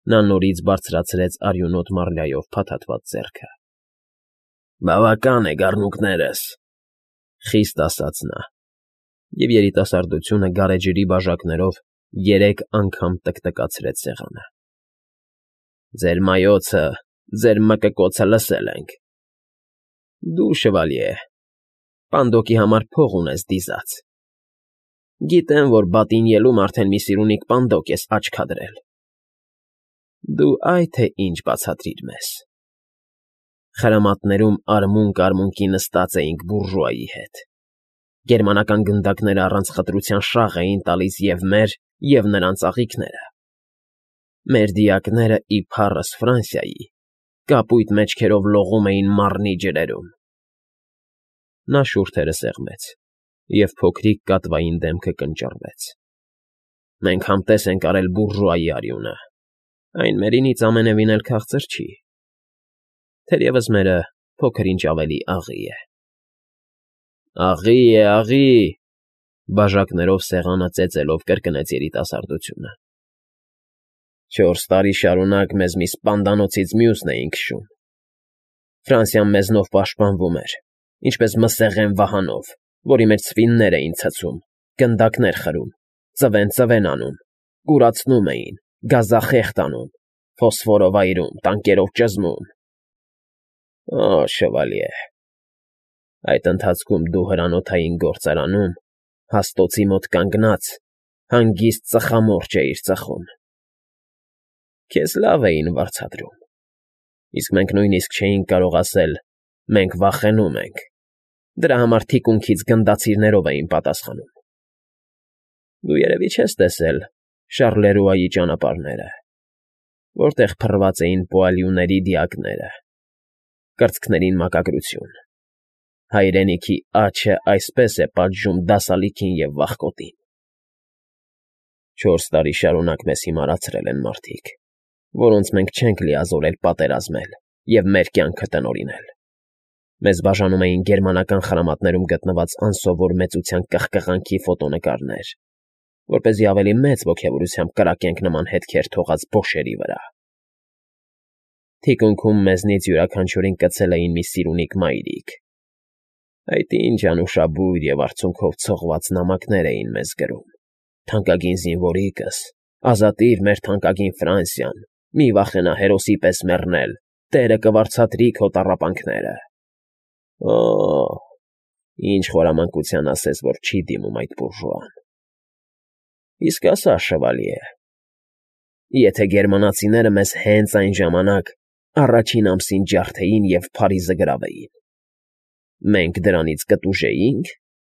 Նա նորից բարձրացրեց արյունոտ մարլյայով փաթաթված ձեռքը։ Բավական է, գառնուկներս, խիստ ասաց նա, և երիտասարդությունը գարեջրի բաժակներով 3 անգամ տկտկացրեց սեղանը։ Ձեր մայոցը, ձեր մկկոցը լսել ենք։ Դու, շվալյե, պանդոկի համար փող ունես դիզած։ Գիտեմ, որ բատին ելում արդեն մի սիրունիկ պանդոկ ես աչք հադրել։ Դու այ թե ինչ բացատրիր մեզ։ Խրամատներում արմունկ֊արմունկի նստած էինք բուրժուայի հետ։ Գերմանական գնդակները առանց խտրության շաղ էին տալիս և մեր, և նրանց աղիքները։ Մեր դիակները իբառս Ֆրանսիայի կապույտ մեջքերով լողում էին մառնի ջրերում։ Նա շուրթերը սեղմեց, և փոքրիկ կատվային դեմքը կնճռվեց։ Մենք համտես ենք արել բուրժուայի արյունը, այն մերինից ամենևին էլ քաղցր չի, թերևս մերը փոքր-ինչ ավելի աղի է։ Աղի է, աղի, բաժակներով սեղանը ծեծելով կրկնեց երիտասարդությունը։ 4 տարի շարունակ մեզ մի սպանդանոցից մյուսն էին քշում։ Ֆրանսիան մեզնով պաշտպանվում էր, ինչպես Մսեղեն վահանով, որի մեջ սվիններ էին ցցում, գնդակներ խրում, ծվեն անում, կուրացնում էին, գազախեղդ անում, ֆոսֆորով այրում, տանկերով ճզմում։ Օ, շվալյե, այդ ընթացքում դու հրանոթային գործարանում, հաստոցի մոտ կանգնած, հանգիստ ծխամորճ էիր ծխում։ Քեզ լավ էին վարձատրում, իսկ մենք նույնիսկ չէինք կարող ասել. մենք վախենում ենք, դրա համար թիկունքից գնդացիրներով էին պատասխանում։ Դու երևի չես տեսել Շառլերուայի ճանապարհները, որտեղ փռված էին պոալյուների դիակները, կրծքներին մակագրություն։ Հայրենիքի աջը այսպես է պատժում դասալիքին և վախկոտին։ 4 տարի շարունակ մեզ հիմարացրել են մարդիկ, որոնց մենք չենք լիազորել պատերազմել և մեր կյանքը տնօրինել։ Մեզ բաժանում էին գերմանական խրամատներում գտնված անսովոր մեծության կխկղանքի ֆոտոնկարներ, որպեսզի ավելի մեծ ոգևորությամբ կրակենք նման հետքեր թողած բոշերի վրա։ Թիկունքում մեզնից յուրաքանչյուրին կցել էին մի սիրունիկ մայրիկ։ Այդ ինչ անուշաբույր և արցունքով ցողված նամակներ էին մեզ գրում. թանկագին զինվորիկս, ազատիր մեր թանկագին Ֆրանսիան, մի վախենա հերոսի պես մեռնել, Տերը կվարձատրի քո տառապանքները։ Օ՜, ինչ խորամանկության ասես, որ չի դիմում այդ բուրժուան։ Իսկ ասա, շվալյե, եթե գերմանացիները մեզ հենց այն ժամանակ առաջին ամսին ջարդեին և Փարիզը գրավեին, մենք դրանից կտուժեի՞նք։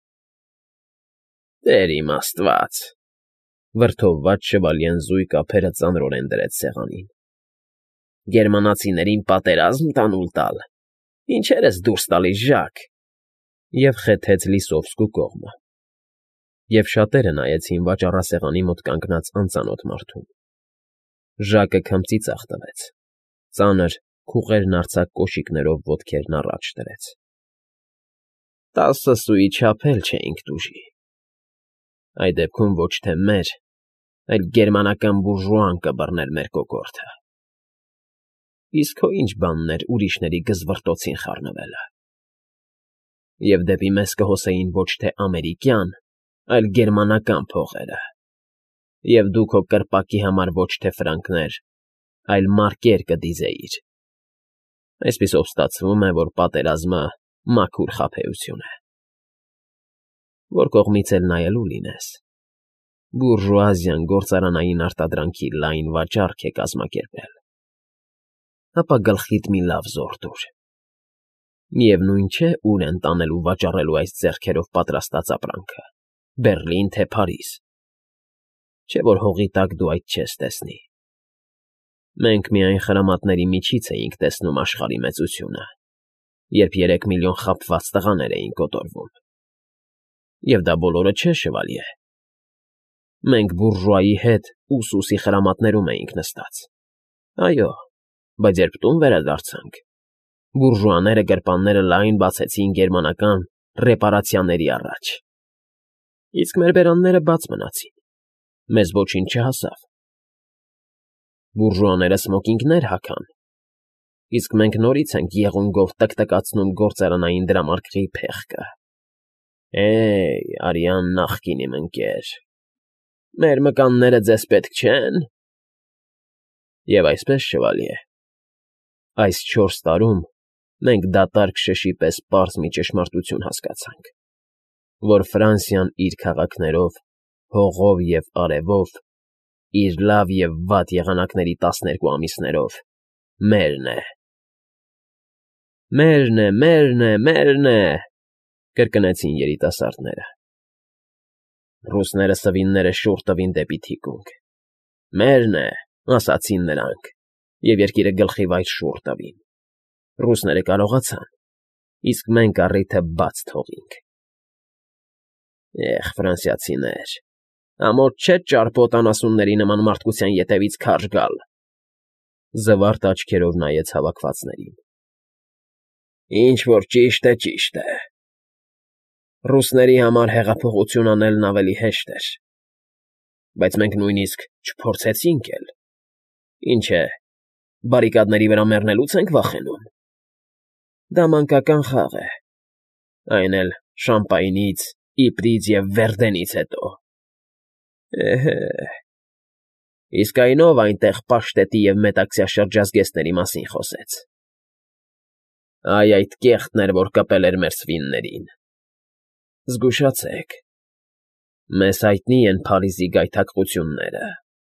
Տեր իմ աստված, վրդովված շվալյեն զույգ ափերը ծանրորեն դրեց սեղանին։ Գերմանացիներին պատերազմ տանուլ տալ, ինչեր ես դուրս տալիս, Ժակ։ Եվ խեթեց Լիսովսկու կողմը։ Եվ շատերը նայեցին վաճառասեղանի մոտ կանգնած անծանոթ մարդուն։ Ժակը քմծիծաղ տվեց, ծանր, քուղերն արձակ կոշիկներով ոտքերն առաջ դրեց։ 10 սուի չափ էլ չէինք տուժի։ Այդ դեպքում ոչ թե մեր, այլ գերմանական բուրժուան կբռներ մեր կոկորդը։ Իսկ քո ինչ բանն էր ուրիշների գզվռտոցին խառնվելը։ Եվ դեպի մեզ կհոսեին ոչ թե ամերիկյան, այլ գերմանական փողերը։ Եվ դու քո կրպակի համար ոչ թե ֆրանկներ, այլ մարկեր կդիզեիր։ Այսպիսով ստացվում է, որ պատերազմը մաքուր խաբեություն է։ Որ կողմից էլ նայելու լինես, բուրժուազիան գործարանային արտադրանքի լայն վաճառք է կազմակերպել, ապա գլխիդ մի լավ զոր տուր։ Միևնույն չէ, ուր են տանելու վաճառելու այս ձեռքերով պատրաստած ապրանքը՝ Բեռլին, թե Փարիզ։ Չէ՞ որ հողի տակ դու այդ չես տեսնի։ Մենք միայն խրամատների միջից էինք տեսնում աշխարհի մեծությունը, երբ 3 միլիոն խաբված տղաներ էին կոտորվում։ Եվ դա բոլորը չէ, շվալյե։ Մենք բուրժուայի հետ ուսուսի խրամատներում էինք նստած։ Այո, բայց երբ տուն վերադարձանք, բուրժուաները գրպանները լայն բացեցին գերմանական ռեպարացիաների առաջ։ Իսկ մեր բերանները բաց մնացին, մեզ ոչինչ չհասավ։ Բուրժուաները սմոկինգներ հագան, իսկ մենք նորից ենք եղունգով տկտկացնում գործարանային դրամարկղի փեղկը։ Արյան նախկին իմ ընկեր, մեր մկանները ձեզ պետք չե՞ն։ Եվ այսպես, շվալյե, այս 4 տարում մենք դատարկ շշի պես պարզ մի ճշմարտություն հասկացանք, որ Ֆրանսիան իր քաղաքներով, հողով և արևով, իր լավ և վատ եղանակների 12 ամիսներով մերն է։ Մերն է, կրկնեցին երիտասարդները։ Ռուսները սվինները շուռ տվին դեպի թիկունք։ Մերն է, ասացին նրանք, և երկիրը գլխի վայր շուռ տվին։ Ռուսները կարողացան, իսկ մենք առիթը բաց թողինք։ Ֆրանսիացիներ, ամոթ չէ ճարպոտ անասունների նման մարդկության ետևից քարշ գալ, զվարթ աչքերով նայեց հավաքվածներին։ Ինչ որ ճիշտ է, ճիշտ է։ Ռուսների համար հեղափոխություն անելն ավելի հեշտ էր, բայց մենք նույնիսկ չփորձեցինք էլ։ Ինչ է, բարիկադների վրա մեռնելո՞ւց ենք վախենում։ Դա մանկական խաղ է, այն էլ Շամպայնից, Իպրից և Վերդենից հետո։ Իսկ այն ով այնտեղ պաշտետի և մետաքսյա շրջազգեստների մասին խոսեց։ Այդ կեղտն էր, որ կպել էր մեր սվիններին։ Զգուշացեք, մեզ հայտնի են Փարիզի գայթակղությունները։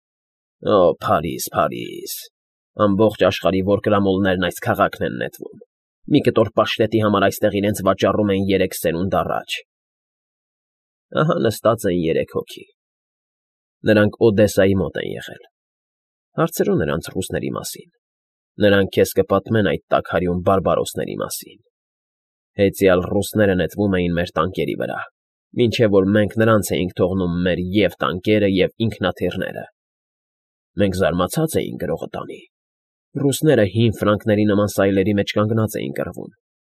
Փարիզ, ամբողջ աշխարհի որ կրամոլներն այս քաղաքն են նետվում։ Մի կտոր պաշտետի համար այստեղ իրենց վաճառում են 3 սերունդ առաջ։ Ահա նստած են 3 հոգի։ Նրանք Օդեսայի մոտ են եղել։ Հարցրու նրանց ռուսների մասին։ Նրանք քեզ կպատմեն այդ տաքարյուն բարբարոսների մասին։ Հեծյալ ռուսները նետվում էին մեր տանկերի վրա, մինչև որ մենք նրանց էինք թողնում մեր և տանկերը, և ինքնաթիռները։ Մենք զարմացած էինք գրողը տանի։ Ռուսները հին ֆրանկների նման սայլերի մեջ կանգնած էին կռվում։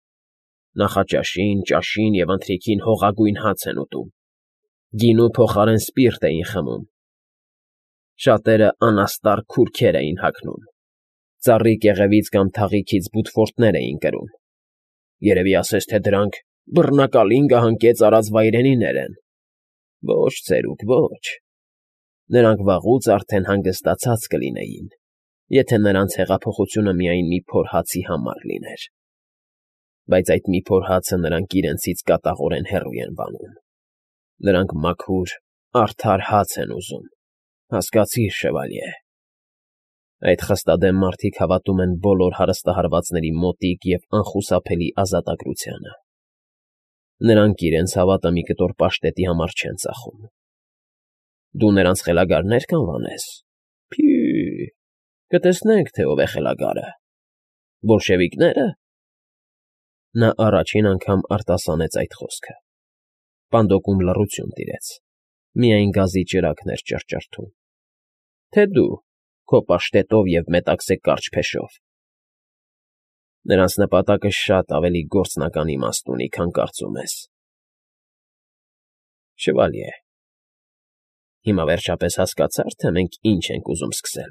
Նախաճաշին, ճաշին և ընթրիքին հողագույն հաց են ուտում։ Գինու փոխարեն սպիրտ էին խմում։ Շատերը անաստառ քուրքեր էին հագնում։ Ծառի կեղևից կամ թաղիքից բութֆորտներ էին կրում։ Երևի ասես, թե դրանք բռնակալին գահանկեց արած վայրենիներ են։ Ոչ, ծերուկ, ոչ։ Նրանք վաղուց արդեն հանգստացած կլինեին, եթե նրանց հեղափոխությունը միայն մի փոր հացի համար լիներ։ Բայց այդ մի փոր հացը նրանք իրենցից կատաղորեն հեռու են վանում։ Նրանք մաքուր, արդար հաց են ուզում, հասկացիր, շվալյե։ Այդ խստադեմ մարդիկ հավատում են բոլոր հարստահարվածների մոտիկ և անխուսափելի ազատագրությանը։ Նրանք իրենց հավատը մի կտոր պաշտետի համար չեն ծախում։ Դու նրանց խելագարներ կանվանես։ Փի, կտեսնենք, թե ով է խելագարը։ Բոլշևիկնե՞րը։ Նա առաջին անգամ արտասանեց այդ խոսքը։ Պանդոկում լռություն տիրեց։ Միայն գազի ճրագն էր ճռճռթում։ Թե դու, քո պաշտետով և մետաքսե կարճ փեշով։ Նրանց նպատակը շատ ավելի գործնական իմաստ ունի, քան կարծում ես։ Շվալյե, հիմա վերջապես հասկացա՞ր, թե մենք ինչ ենք ուզում սկսել։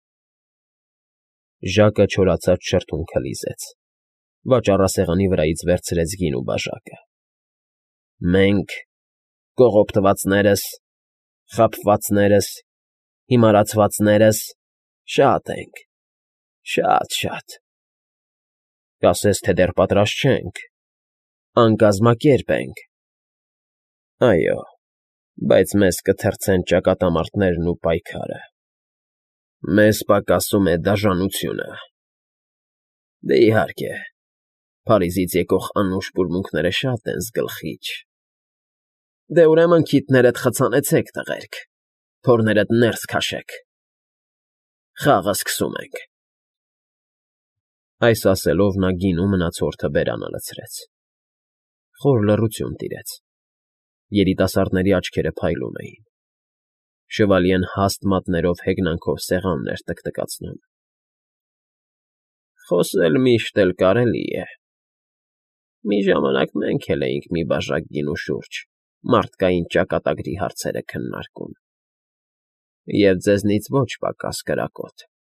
Ժակը չորացած շրթունքը լիզեց։ Վաճառասեղանի վրայից վերցրեց գինու բաժակը։ Մենք, կողոպտվածներս, խաբվածներս, հիմարացվածներս շատ ենք, շատ։ Կասես, թե դեռ պատրաստ չենք, անկազմակերպ ենք։ Այո, բայց մեզ կթռցեն ճակատամարտներն ու պայքարը։ Մեզ պակասում է դաժանությունը։ Դե, իհարկե, Փարիզից եկող անուշ բուրմունքները շատ են զգլխիչ։ Դե, ուրեմն քիթներդ խցանեցեք, տղերք, փորներդ ներս քաշեք։ Խաղը սկսում ենք։ Այս ասելով նա գինու մնացորդը բերանը լցրեց։ Խոր լռություն տիրեց։ Երիտասարդների աչքերը փայլում էին։ Շվալյեն հաստ մատներով հեգնանքով սեղանն էր տկտկացնում։ Խոսել միշտ էլ կարելի է։ Մի ժամանակ մենք էլ էինք մի բաժակ գինու շուրջ մարդկային ճակատագրի հարցերը քննարկում։ Եվ ձեզնից ոչ պակաս կրակոտ։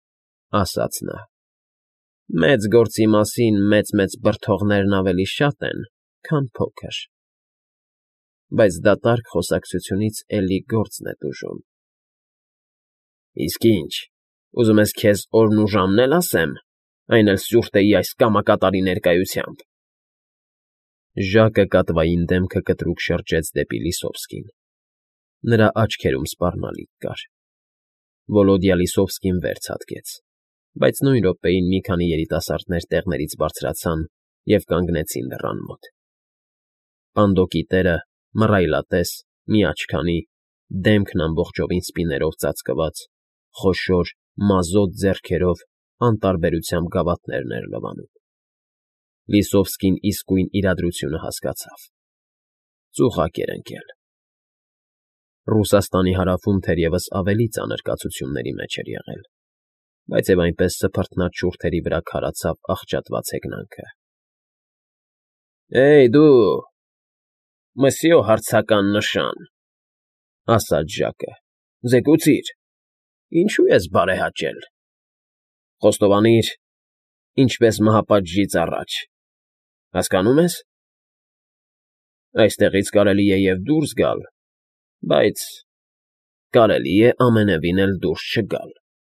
ասաց նա։ Մեծ գործի մասին մեծ բրդողներն ավելի շատ են, քան փոքր, բայց դատարկ խոսակցությունից էլի գործն է տուժում։ Իսկ ինչ, ուզում ես քեզ օրն ու ժամն էլ ասեմ, այն էլ սյուրթեի այս կամակատարի ներկայությամբ։ Ժակը կատվային դեմքը կտրուկ շրջեց դեպի Լիսովսկին. նրա աչքերում սպառնալիք կար։ Վոլոդյա Լիսովսկին վեր ցատկեց, բայց նույն րոպեին մի քանի երիտասարդներ տեղներից բարձրացան և կանգնեցին դռան մոտ։ Պանդոկի տերը, մռայլատես, միաչքանի, դեմքն ամբողջովին սպիներով ծածկված, խոշոր, մազոտ ձեռքերով անտարբերությամբ գավաթներն էր լվանում։ Լիսովսկին իսկույն իրադրությունը հասկացավ. ծուղակ էր ընկել։ Ռուսաստանի հարավում թերևս ավելի ծանր կացությունների մեջ էր եղել, բայց և այնպես սփռտնած շուրթերի վրա քարացավ աղճատված հեգնանքը։ Էյ, դու, մսյո հարցական նշան, ասաց Ժակը, զեկուցիր, ինչու ես բարեհաճել։ Խոստովանիր, ինչպես մահապատժից առաջ, հասկանու՞մ ես։ Այստեղից կարելի է և դուրս գալ, բայց կարելի է ամենևին էլ դուրս չգալ։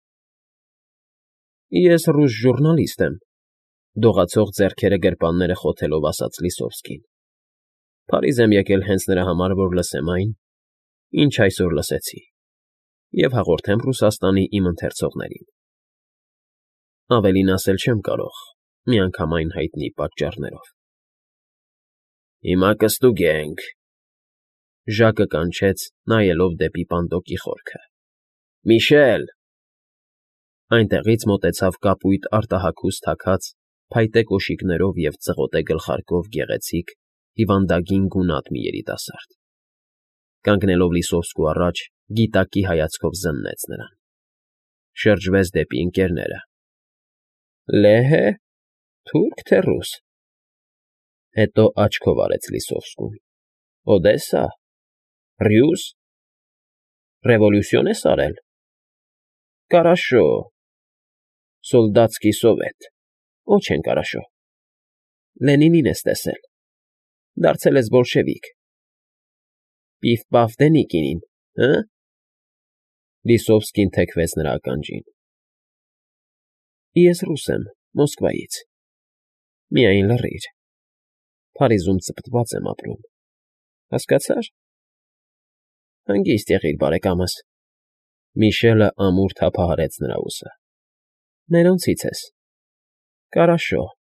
Ես ռուս ժուռնալիստ եմ, դողացող ձեռքերը գրպանները խոթելով ասաց Լիսովսկին։ Փարիզ եմ եկել հենց նրա համար, որ լսեմ այն, ինչ այսօր լսեցի, և հաղորդեմ Ռուսաստանի իմ ընթերցողներին։ Ավելին ասել չեմ կարող, միանգամայն հայտնի պատճառներով։ Հիմա կստուգենք, Ժակը կանչեց, նայելով դեպի պանդոկի խորքը։ Միշել… Այնտեղից մոտեցավ կապույտ արտահագուստ հագած, փայտե կոշիկներով և ծղոտե գլխարկով գեղեցիկ, հիվանդագին գունատ մի երիտասարդ։ Կանգնելով Լիսովսկու առաջ, գիտակի հայացքով զննեց նրան։ Շրջվեց դեպի ընկներները։ Լեհե՞, թուրք, թե ռուս։ Հետո աչքով արեց Լիսովսկուն։ Օդեսա։ Ռյուս։ Ռևոլյուցիոն ես արել։ Կարաշո։ Սոլդատսկի սովետ։ Օչեն կարաշո։ Լենինին ես տեսել։ Դարձել ես բոլշևիկ։ Պիֆ֊պաֆ Դենիկինին, հը՞։ Լիսովսկին թեքվեց նրա ականջին։ Ես ռուս եմ, Մոսկվայից։ Միայն լռիր։ Փարիզում ծպտված եմ ապրում, հասկացա՞ր։ Հանգիստ եղիր, բարեկամս։ Միշելը ամուր թափահարեց նրա ուսը։ Մերոնցից ես։ Կարաշո։